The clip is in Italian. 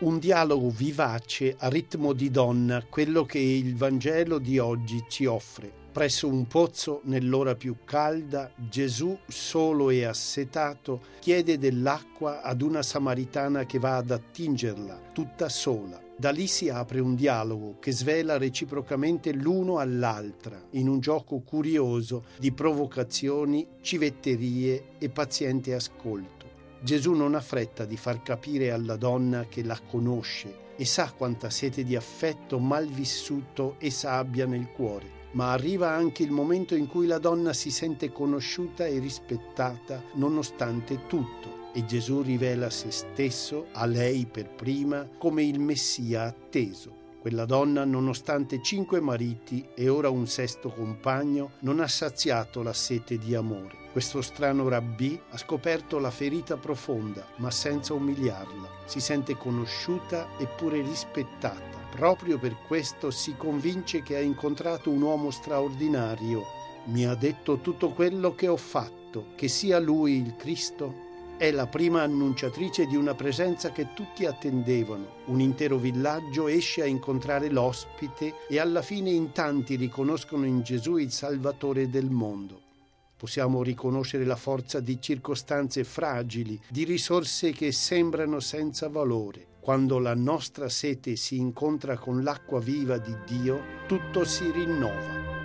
Un dialogo vivace a ritmo di donna, quello che il Vangelo di oggi ci offre. Presso un pozzo, nell'ora più calda, Gesù, solo e assetato, chiede dell'acqua ad una samaritana che va ad attingerla, tutta sola. Da lì si apre un dialogo che svela reciprocamente l'uno all'altra, in un gioco curioso di provocazioni, civetterie e paziente ascolto. Gesù non ha fretta di far capire alla donna che la conosce e sa quanta sete di affetto mal vissuto essa abbia nel cuore, ma arriva anche il momento in cui la donna si sente conosciuta e rispettata nonostante tutto, e Gesù rivela se stesso, a lei per prima, come il Messia atteso. Quella donna, nonostante 5 mariti e ora un 6º compagno, non ha saziato la sete di amore. Questo strano rabbì ha scoperto la ferita profonda, ma senza umiliarla. Si sente conosciuta eppure rispettata. Proprio per questo si convince che ha incontrato un uomo straordinario. Mi ha detto tutto quello che ho fatto, che sia lui il Cristo? È la prima annunciatrice di una presenza che tutti attendevano. Un intero villaggio esce a incontrare l'ospite e alla fine in tanti riconoscono in Gesù il Salvatore del mondo. Possiamo riconoscere la forza di circostanze fragili, di risorse che sembrano senza valore. Quando la nostra sete si incontra con l'acqua viva di Dio, tutto si rinnova.